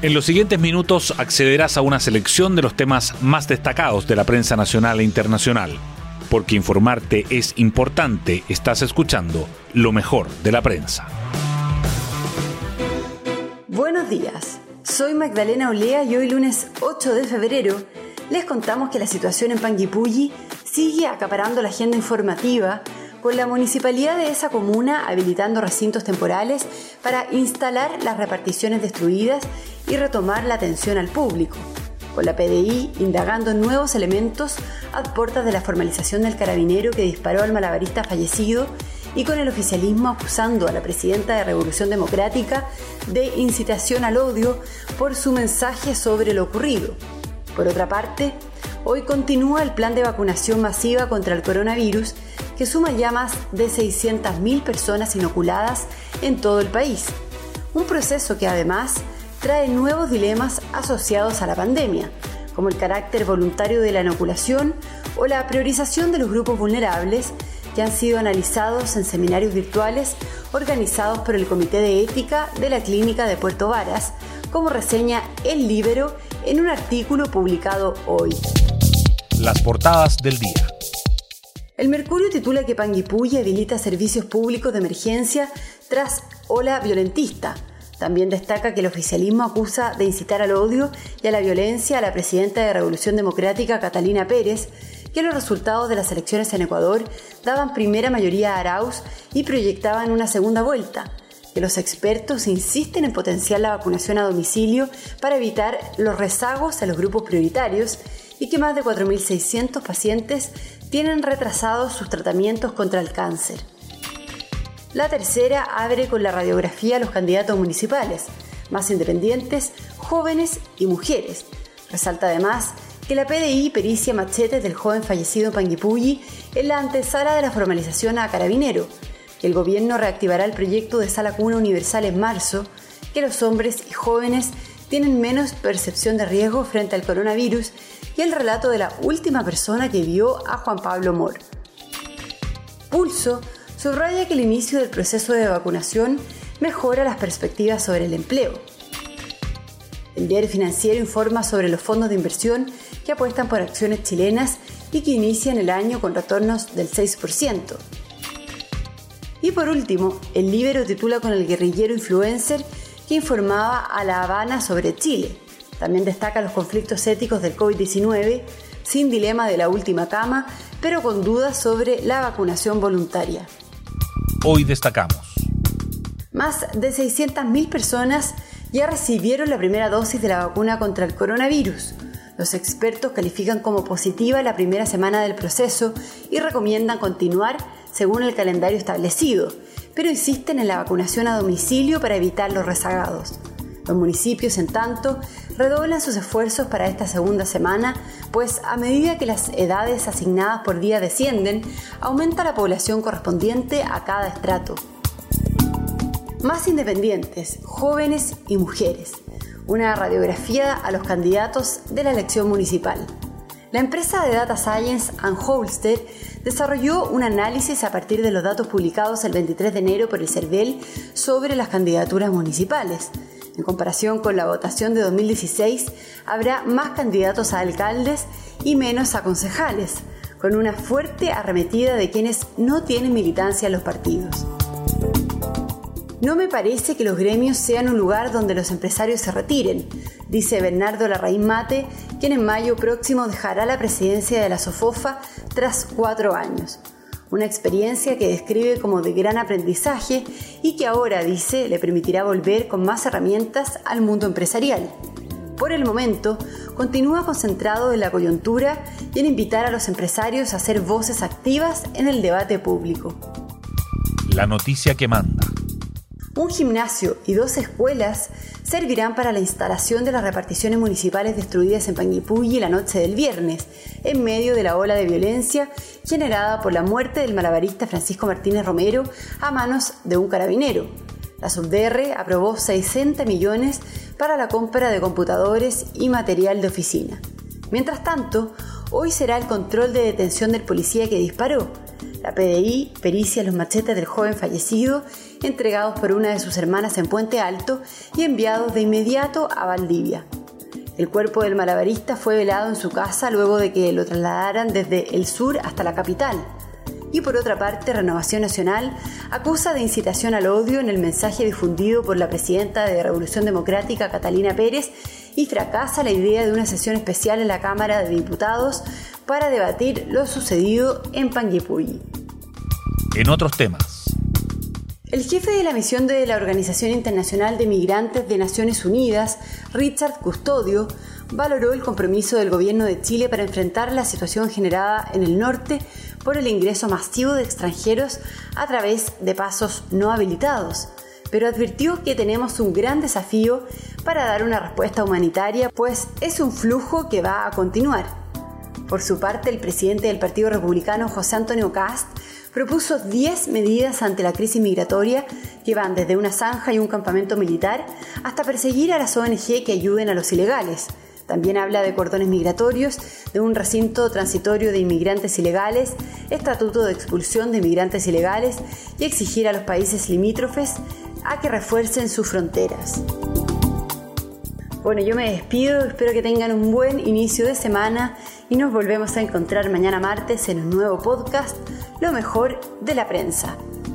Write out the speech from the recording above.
En los siguientes minutos accederás a una selección de los temas más destacados de la prensa nacional e internacional. Porque informarte es importante, estás escuchando lo mejor de la prensa. Buenos días, soy Magdalena Olea y hoy lunes 8 de febrero les contamos que la situación en Panguipulli sigue acaparando la agenda informativa, con la municipalidad de esa comuna habilitando recintos temporales para instalar las reparticiones destruidas y retomar la atención al público, con la PDI indagando en nuevos elementos a puertas de la formalización del carabinero que disparó al malabarista fallecido y con el oficialismo acusando a la presidenta de Revolución Democrática de incitación al odio por su mensaje sobre lo ocurrido. Por otra parte, hoy continúa el plan de vacunación masiva contra el coronavirus que suma ya más de 600.000 personas inoculadas en todo el país. Un proceso que además trae nuevos dilemas asociados a la pandemia, como el carácter voluntario de la inoculación o la priorización de los grupos vulnerables que han sido analizados en seminarios virtuales organizados por el Comité de Ética de la Clínica de Puerto Varas, como reseña El Líbero en un artículo publicado hoy. Las portadas del día. El Mercurio titula que Panguipulli habilita servicios públicos de emergencia tras ola violentista. También destaca que el oficialismo acusa de incitar al odio y a la violencia a la presidenta de Revolución Democrática, Catalina Pérez, que los resultados de las elecciones en Ecuador daban primera mayoría a Arauz y proyectaban una segunda vuelta, que los expertos insisten en potenciar la vacunación a domicilio para evitar los rezagos a los grupos prioritarios y que más de 4.600 pacientes tienen retrasados sus tratamientos contra el cáncer. La Tercera abre con la radiografía a los candidatos municipales, más independientes, jóvenes y mujeres. Resalta además que la PDI pericia machetes del joven fallecido en Panguipulli en la antesala de la formalización a carabinero, que el gobierno reactivará el proyecto de sala cuna universal en marzo, que los hombres y jóvenes tienen menos percepción de riesgo frente al coronavirus y el relato de la última persona que vio a Juan Pablo Mor. Pulso subraya que el inicio del proceso de vacunación mejora las perspectivas sobre el empleo. El Diario Financiero informa sobre los fondos de inversión que apuestan por acciones chilenas y que inician el año con retornos del 6%. Y por último, El Líbero titula con el guerrillero influencer que informaba a La Habana sobre Chile. También destaca los conflictos éticos del COVID-19, sin dilema de la última cama, pero con dudas sobre la vacunación voluntaria. Hoy destacamos. Más de 600.000 personas ya recibieron la primera dosis de la vacuna contra el coronavirus. Los expertos califican como positiva la primera semana del proceso y recomiendan continuar según el calendario establecido, pero insisten en la vacunación a domicilio para evitar los rezagados. Los municipios, en tanto, redoblan sus esfuerzos para esta segunda semana, pues a medida que las edades asignadas por día descienden, aumenta la población correspondiente a cada estrato. Más independientes, jóvenes y mujeres. Una radiografía a los candidatos de la elección municipal. La empresa de Data Science & Holster desarrolló un análisis a partir de los datos publicados el 23 de enero por el CERVEL sobre las candidaturas municipales. En comparación con la votación de 2016, habrá más candidatos a alcaldes y menos a concejales, con una fuerte arremetida de quienes no tienen militancia en los partidos. No me parece que los gremios sean un lugar donde los empresarios se retiren, dice Bernardo Larraín Mate, quien en mayo próximo dejará la presidencia de la SOFOFA tras 4 años. Una experiencia que describe como de gran aprendizaje y que ahora, dice, le permitirá volver con más herramientas al mundo empresarial. Por el momento, continúa concentrado en la coyuntura y en invitar a los empresarios a ser voces activas en el debate público. La noticia que manda. Un gimnasio y 2 escuelas servirán para la instalación de las reparticiones municipales destruidas en Panguipulli la noche del viernes, en medio de la ola de violencia generada por la muerte del malabarista Francisco Martínez Romero a manos de un carabinero. La SUBDR aprobó 60 millones para la compra de computadores y material de oficina. Mientras tanto, hoy será el control de detención del policía que disparó. La PDI pericia los machetes del joven fallecido, entregados por una de sus hermanas en Puente Alto y enviados de inmediato a Valdivia. El cuerpo del malabarista fue velado en su casa luego de que lo trasladaran desde el sur hasta la capital. Y por otra parte, Renovación Nacional acusa de incitación al odio en el mensaje difundido por la presidenta de Revolución Democrática, Catalina Pérez, y fracasa la idea de una sesión especial en la Cámara de Diputados para debatir lo sucedido en Panguipulli. En otros temas. El jefe de la misión de la Organización Internacional de Migrantes de Naciones Unidas, Richard Custodio, valoró el compromiso del gobierno de Chile para enfrentar la situación generada en el norte por el ingreso masivo de extranjeros a través de pasos no habilitados, pero advirtió que tenemos un gran desafío para dar una respuesta humanitaria, pues es un flujo que va a continuar. Por su parte, el presidente del Partido Republicano, José Antonio Kast, propuso 10 medidas ante la crisis migratoria que van desde una zanja y un campamento militar hasta perseguir a las ONG que ayuden a los ilegales. También habla de cordones migratorios, de un recinto transitorio de inmigrantes ilegales, estatuto de expulsión de inmigrantes ilegales y exigir a los países limítrofes a que refuercen sus fronteras. Bueno, yo me despido, espero que tengan un buen inicio de semana y nos volvemos a encontrar mañana martes en un nuevo podcast, Lo mejor de la prensa.